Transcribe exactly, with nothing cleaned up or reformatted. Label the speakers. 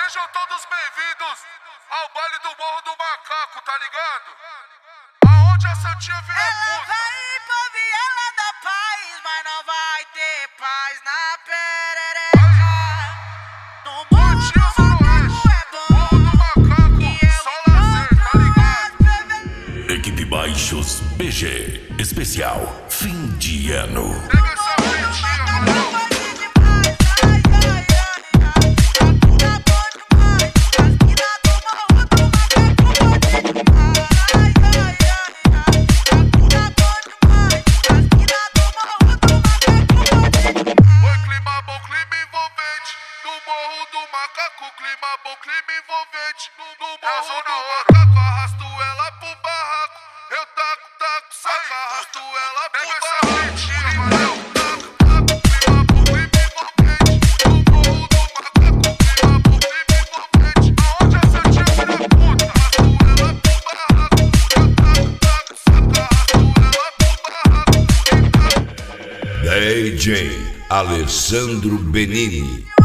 Speaker 1: Sejam todos bem-vindos ao baile do Morro do Macaco, tá ligado? Aonde a Santinha vira
Speaker 2: Ela
Speaker 1: puta.
Speaker 2: vai ir pra Viela da Paz, mas não vai ter paz na perereca. No Morro do Macaco é bom,
Speaker 1: Morro do Macaco,
Speaker 2: e eu
Speaker 1: só lazer, tá ligado?
Speaker 2: encontro
Speaker 3: Equipe Baixos B G Especial Fim de Ano.
Speaker 1: Pega essa pintinha, valeu. Morro do Macaco, clima bom, clima envolvente. No Morro do Macaco, arrasto ela pro barraco. Eu taco, taco, saca, arrasto ela pro barraco. Eu taco, taco, clima bom, clima envolvente. No Morro do Macaco, clima bom, clima envolvente. Aonde a Santinha vira puta, arrasto ela pro barraco. Eu taco, taco, saca, arrasto ela pro barraco.
Speaker 3: D J Alessandro Benini.